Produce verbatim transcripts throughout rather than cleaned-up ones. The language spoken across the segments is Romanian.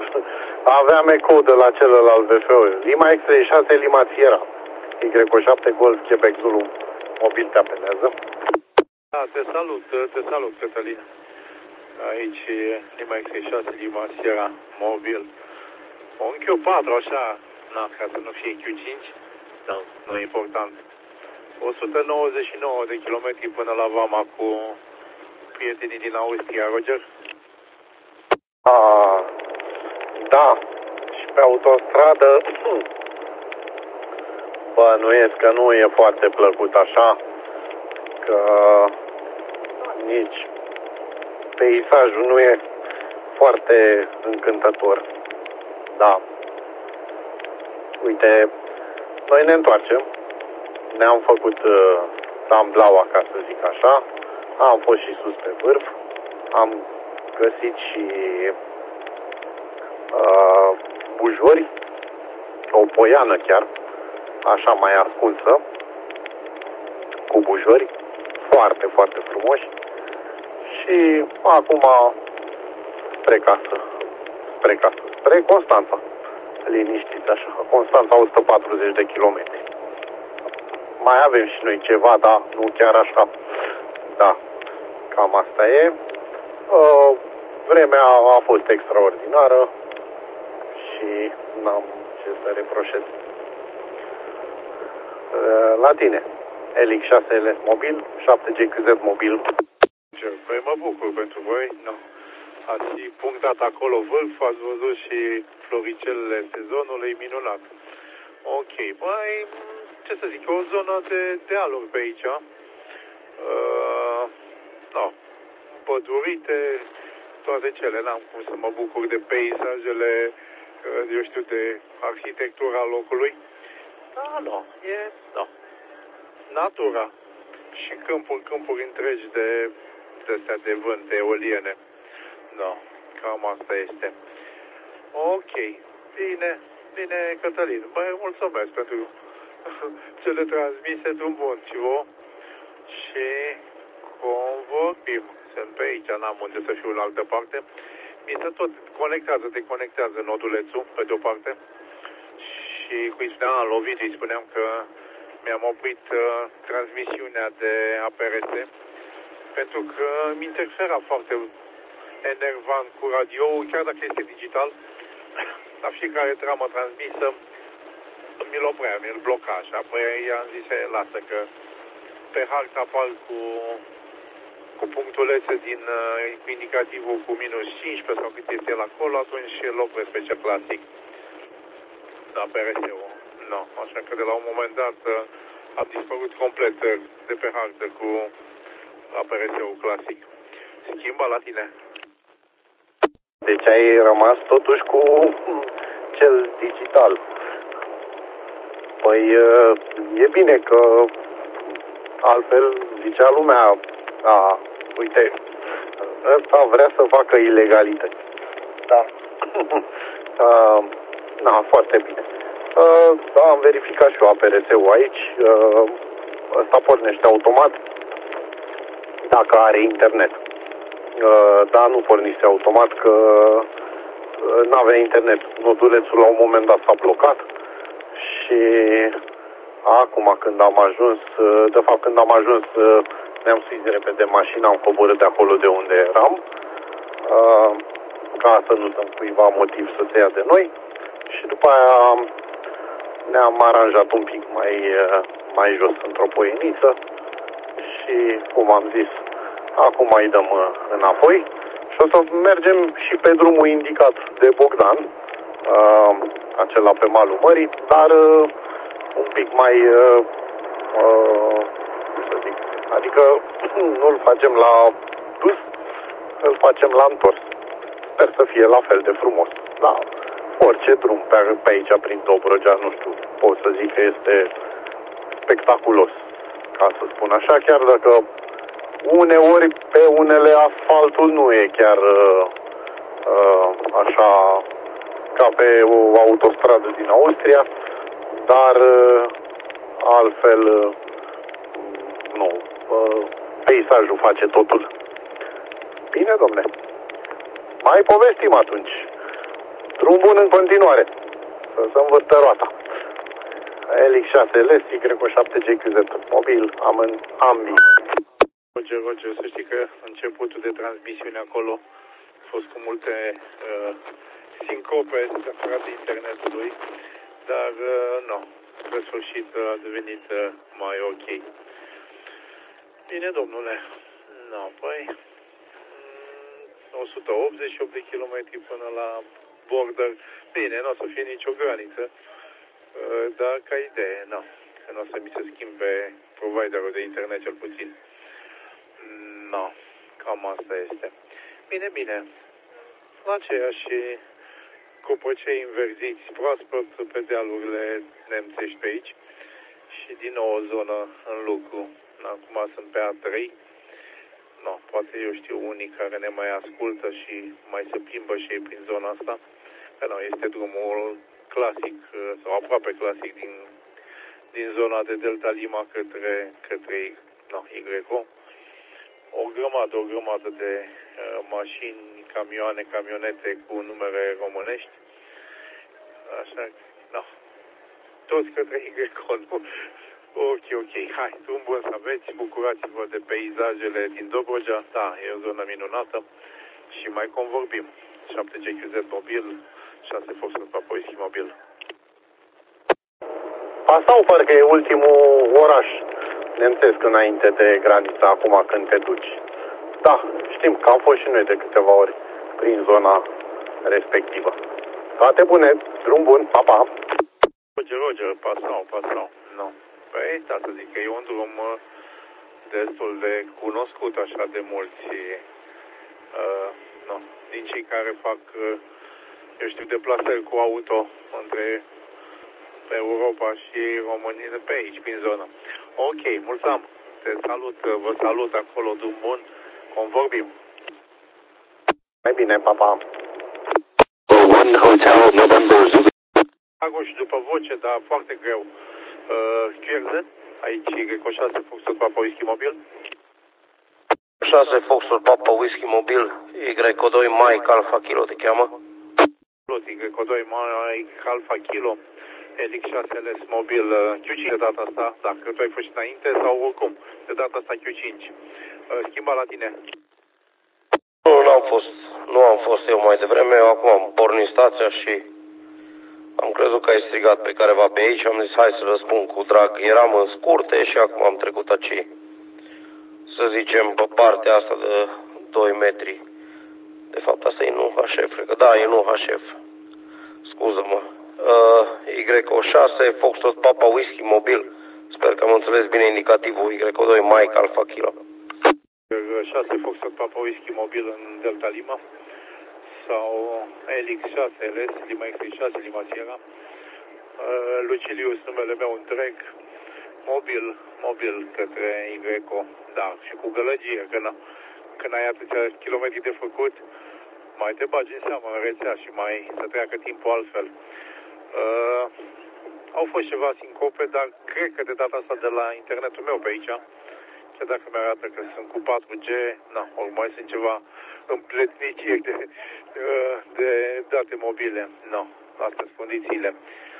aveam ecou de la celălalt V F O. Lima X treizeci și șase, Lima Sierra. Y șapte Golf, Quebec Zulu. Mobil te apelează. Da, te salut, te salut, Cătălin. Aici Lima X treizeci și șase, Lima Sierra, mobil. Un Q patru, așa, na, ca să nu fie Q cinci, da, nu e important. o sută nouăzeci și nouă de kilometri până la Vama cu prietenii din Austria, Roger? A, da, și pe autostradă, bănuiesc că nu e foarte plăcut așa, că nici peisajul nu e foarte încântător. Da. Uite, noi ne întoarcem. Ne-am făcut uh, tamblaua, ca să zic așa. Am fost și sus pe vârf. Am găsit și uh, bujori. O poiană chiar. Așa mai ascunsă. Cu bujori. Foarte, foarte frumoși. Și acum spre casă. Spre casă. Spre Constanța. Liniștit așa. Constanța o sută patruzeci de kilometri. Mai avem și noi ceva, dar nu chiar așa. Da. Cam asta e. Uh, vremea a fost extraordinară și n-am ce să reproșez. Uh, la tine. L X șase L S mobil, șapte G Q Z mobil. Păi mă bucur pentru voi. No. Ați punctat acolo vârf, ați văzut și floricelele sezonului, minunat. Ok, mai ce să zic, o zonă de dealuri pe aici. Uh, no. Pădurite, toate cele, n-am cum să mă bucur de peisajele, eu știu, de arhitectura locului. Da, nu, e, nu. Natura și câmpuri, câmpuri întregi de de-astea de vânt, de eoliene. Da, cam asta este. Ok, bine, bine, Cătălin, băi, mulțumesc pentru cele transmise, drum bun și vouă. Și convorbim. Sunt pe aici, n-am unde să fiu în altă parte. Mi se tot conectează, deconectează nodulețul, pe de-o parte. Și cu îi spuneam, la Ovidiu, îi spuneam că mi-am oprit uh, transmisiunea de A P R S, pentru că mi interfera foarte enervant cu radio-ul, chiar dacă este digital. La fiecare tramă transmisă mi-l oprea, mi-l bloca și apoi i-am zis, lasă că pe hartă apar cu, cu punctulețe din uh, cu indicativul cu minus cincisprezece sau cât este el acolo, atunci îl opresc pe cel clasic. Da, P R S-ul. No. Așa că de la un moment dat uh, a dispărut complet de pe hartă cu A P R S-ul clasic. Schimba la tine. Deci ai rămas totuși cu cel digital. Păi e bine că altfel zicea lumea, a, uite, ăsta vrea să facă ilegalități. Da. a, na, foarte bine. A, da, am verificat și eu A P R S-ul aici. A, ăsta pornește automat dacă are internet. Uh, da, nu pornise automat, că uh, n-avea internet. Nodulețul la un moment dat s-a blocat și acum când am ajuns, uh, de fapt când am ajuns, uh, ne-am suit repede mașina, am coborât de acolo de unde eram, uh, ca să nu dăm cuiva motiv să se ia de noi și după aia ne-am aranjat un pic mai, uh, mai jos într-o poieniță și, cum am zis, acum îi dăm înapoi și o să mergem și pe drumul indicat de Bogdan, uh, acela pe malul mării, dar uh, un pic mai, uh, uh, cum să zic, adică nu-l facem la dus, îl facem la întors. Sper să fie la fel de frumos. Da, orice drum pe, pe aici, prin Dobrogea, nu știu, pot să zic că este spectaculos, ca să spun așa, chiar dacă uneori pe unele asfaltul nu e chiar uh, uh, așa ca pe o autostradă din Austria, dar uh, altfel uh, nu, uh, peisajul face totul. Bine, domne, mai povestim atunci. Drum bun în continuare. Să se învârtă roata. Helix șase L S, Y șapte G Q Z mobil, am în ambii. Roger, Roger, să știi că începutul de transmisiune acolo a fost cu multe uh, sincope separate internetului, dar uh, nu, pe sfârșit a devenit uh, mai ok. Bine, domnule, no, păi o sută optzeci și opt de kilometri până la border. Bine, nu o să fie nicio graniță, uh, dar ca idee, nu, că nu o să mi se schimbe providerul de internet cel puțin. No, cam asta este. Bine, bine. La aceeași copăcei înverziți proaspăt pe dealurile nemțești pe aici și din nou o zonă în lucru. Acum sunt pe A trei. No, poate eu știu unii care ne mai ascultă și mai se plimbă și ei prin zona asta. Că nu, este drumul clasic sau aproape clasic din, din zona de Delta Lima către, către no, Y O. O grămadă, o grămadă de uh, mașini, camioane, camionete cu numere românești. Așa, no. Toți către Y O, nu? Ok, ok, hai, drum bun să aveți, bucurați-vă de peisajele din Dobrogea. Da, e o zonă minunată și mai convorbim. șapte G Q Z mobil, șase Foxtrot Papa Whisky mobil. Pasau parcă e ultimul oraș nemțesc înainte de granița acum când te duci. Da, știm că am fost și noi de câteva ori prin zona respectivă. Toate bune, drum bun, pa, pa. Roger, Roger, pasau, pasau. No. Păi, da, să zic că e un drum destul de cunoscut așa de mulți, uh, no, din cei care fac, uh, eu știu, deplasări cu auto între Europa și România pe aici, prin zonă. Ok, mulțumim. Te salut, vă salut acolo, drum bun. Convorbim. Mai bine, papa. One Hotel November Zulu. Ago și după voce, dar foarte greu. Uh, Q R Z, aici Y șase Foxtrot Papa Whisky mobil. șase Foxtrot Papa Whisky mobil, Y doi Mike Alpha Kilo te cheamă. Y doi Mike Alpha Kilo. Helix șase L S mobil Q cinci de data asta, dacă tu ai fost înainte sau oricum, de data asta Q cinci. Schimba la tine. Nu, nu am fost, nu am fost eu mai devreme, eu acum am pornit stația și am crezut că ai strigat pe careva pe aici, am zis hai să răspund cu drag, eram în scurte și acum am trecut aici, să zicem, pe partea asta de doi metri. De fapt asta e nu H F, cred că da, e nu H F, scuză-mă. Uh, Y șase Foxtrot Papa Whisky mobil. Sper că am înțeles bine indicativul. Y doi Mike Alpha Kilo. șase Foxtrot Papa Whisky mobil în Delta Lima sau Helix șase L S Lima X șase Lima Sierra. uh, Lucilius, numele meu întreg, mobil, mobil către Y O, da, și cu gălăgie, că na, când ai atâția kilometri de făcut, mai te bagi în seamă în rețea și mai să treacă timpul altfel. Uh, au fost ceva sincope, dar cred că de data asta de la internetul meu pe aici, chiar dacă mi-arată că sunt cu patru G, na, ori mai sunt ceva împletniciri de, uh, de date mobile. No, astea sunt condițiile.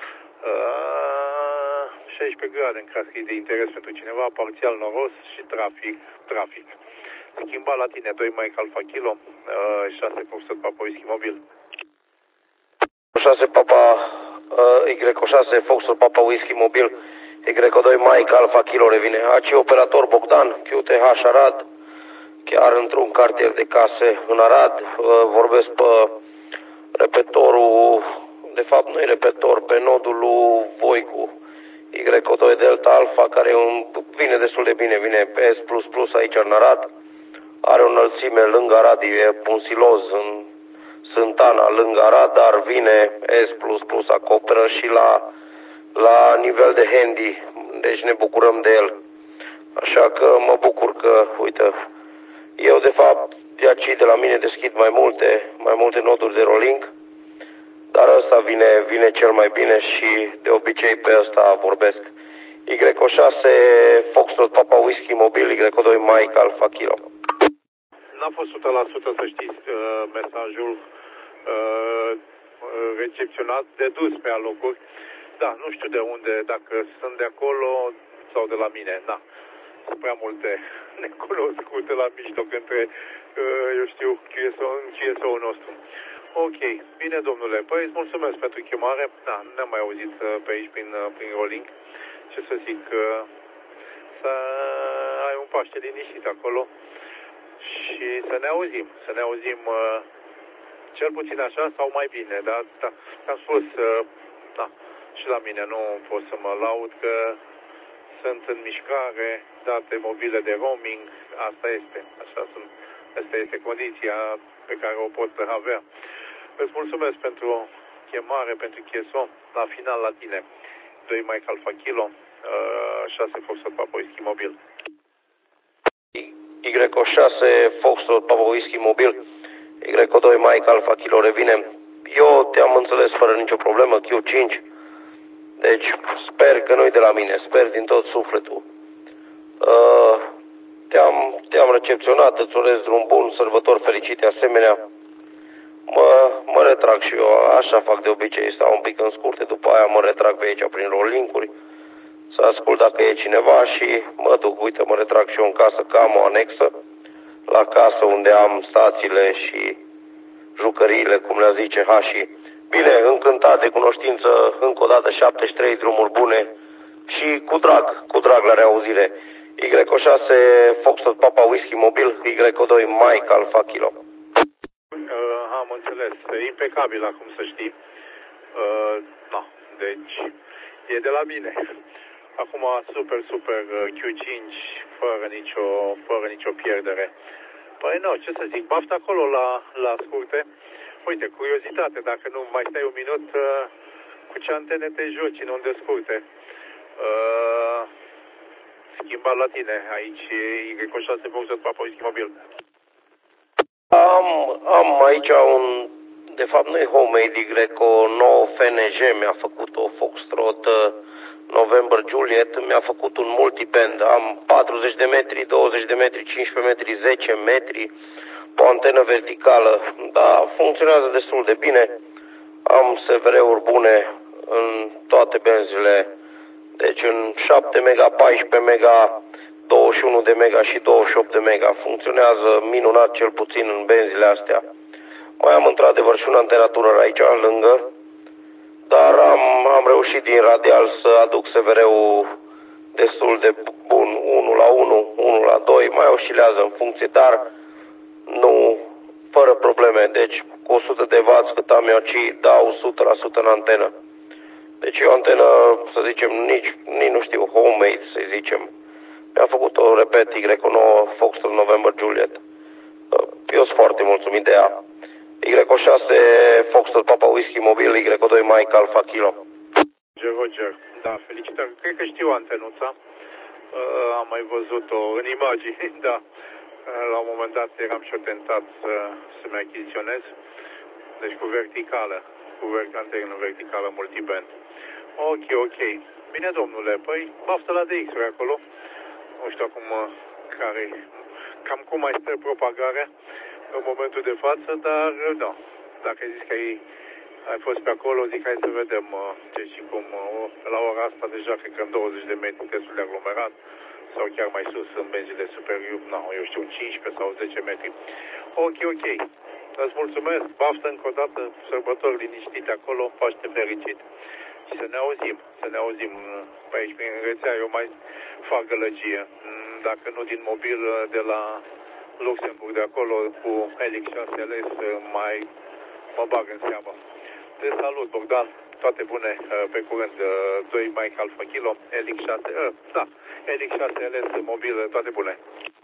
Uh, șaisprezece grade în caz că e de interes pentru cineva, parțial noros și trafic, trafic. Schimba la tine, doi Mike Alpha Kilo, uh, șase Foxtrot Papa Whisky mobil. șase Papa, uh, Y șase Foxtrot Papa Whisky mobil, Y doi Mike Alpha Kilo revine. Aici operator Bogdan, Q T H Arad, chiar într-un cartier de case în Arad. Uh, vorbesc pe repetorul, de fapt nu e repetor, pe nodul lui Voicu, Y doi Delta Alpha, care un, vine destul de bine, vine pe S plus plus aici în Arad. Are o înălțime lângă Arad, e un siloz în Sântana lângă Arad, dar vine S plus plus, acoperă și la, la nivel de handy, deci ne bucurăm de el. Așa că mă bucur că, uite, eu de fapt de aici de la mine deschid mai multe, mai multe noduri de rolling, dar ăsta vine, vine cel mai bine și de obicei pe ăsta vorbesc. Y șase Foxtrot Papa Whisky mobil, Y doi Mike Alpha Kilo. N-a fost o sută la sută să știți uh, mesajul uh, recepționat, de dus pe alocuri. Da, nu știu de unde, dacă sunt de acolo sau de la mine, da. Sunt prea multe necunoscute la mijloc între, eu știu, Q S O-ul nostru. Ok, bine domnule, păi îți mulțumesc pentru chemare. Da, nu ne-am mai auzit pe aici prin, prin rolling. Ce să zic, să ai un Paște liniștit acolo și să ne auzim, să ne auzim cel puțin așa sau mai bine, dar da, am spus, da, și la mine nu pot să mă laud că sunt în mișcare, date mobile de roaming, asta este, așa sunt, asta este condiția pe care o pot avea. Îți mulțumesc pentru chemare, pentru Q S O, la final la tine, doi Mike Alpha Kilo, șase Foxtrot Papa Whisky Mobil. Y șase Foxtrot Papa Whisky Mobil, Y doi Mike Alpha Kilo revine. Eu te-am înțeles fără nicio problemă, Q cinci. Deci sper că nu-i de la mine, sper din tot sufletul. Uh, te-am, te-am recepționat, îți urez drum bun, sărbători fericite asemenea. Mă, mă retrag și eu, așa fac de obicei, stau un pic în scurte, după aia mă retrag pe aici prin roll-link-uri, să ascult dacă e cineva și mă duc, uite, mă retrag și eu în casă, că am o anexă, la casă unde am stațiile și jucăriile, cum le zice Hashi. Bine, încântat de cunoștință, încă o dată șaptezeci și trei drumuri bune și cu drag, cu drag la reauzire. Y șase Foxtrot Papa Whisky Mobil, Y doi Mike Alpha Kilo. Uh, am înțeles, e impecabil acum să știi. Uh, no, deci e de la mine. Acum super, super Q cinci, fără nicio, fără nicio pierdere. Păi nu, ce să zic, baftă acolo la, la scurte. Uite, curiozitate, dacă nu mai stai un minut, uh, cu ce antene te joci în unde scurte? Uh, schimbat la tine, aici Y șase Foxtrot Papa Whisky Mobil. Am, am aici un, de fapt nu e homemade, Y nouă F N G, mi-a făcut o Foxtrot uh, November Juliet, mi-a făcut un multiband, am patruzeci de metri, douăzeci de metri, cincisprezece metri, zece metri, o antenă verticală, da, funcționează destul de bine, am S V R-uri bune în toate benzile, deci în șapte mega, paisprezece mega, douăzeci și unu de mega și douăzeci și opt de mega, funcționează minunat cel puțin în benzile astea. Mai am într-adevăr și un antenatură aici lângă, dar am, am reușit din radial să aduc S V R-ul destul de bun, unu la unu, unu la doi, mai oscilează în funcție, dar nu fără probleme, deci cu o sută de watt cât am eu aici dau o sută la sută în antenă. Deci e o antenă, să zicem, nici, nici nu știu, homemade, să zicem. Mi-a făcut-o, repet, Y nouă Foxtrot November Juliet. Eu sunt foarte mulțumit de ea. Y șase Foxtrot Papa Whisky Mobil, Y doi Mike Alpha Kilo. Roger, Roger, da, felicitări. Cred că știu antenuța. Uh, am mai văzut-o în imagini, da. Uh, la un moment dat eram și-o tentat să, să-mi achiziționez. Deci cu verticală, cu antenă verticală multiband. Ok, ok. Bine, domnule, păi baftă la D X-uri acolo. Nu știu acum care, cam cum mai stă propagarea în momentul de față, dar da, dacă ai zis că ai, ai fost pe acolo, zic hai să vedem ce și cum, la ora asta deja cred că în douăzeci de metri destul de aglomerat sau chiar mai sus în benzile superior, nu, eu știu, cincisprezece sau zece metri. Ok, ok. Îți mulțumesc, baftă încă o dată, sărbători liniștite acolo, Paște fericit și să ne auzim, să ne auzim pe aici prin rețea, eu mai fac gălăgie, dacă nu din mobil de la Luxemburg de acolo cu Helix șase L S mai mă bag în seamă. Te salut, Bogdan, toate bune, pe curând, doi Mike Alpha Kilo, Helix șase, da, Helix șase L S mobil, toate bune.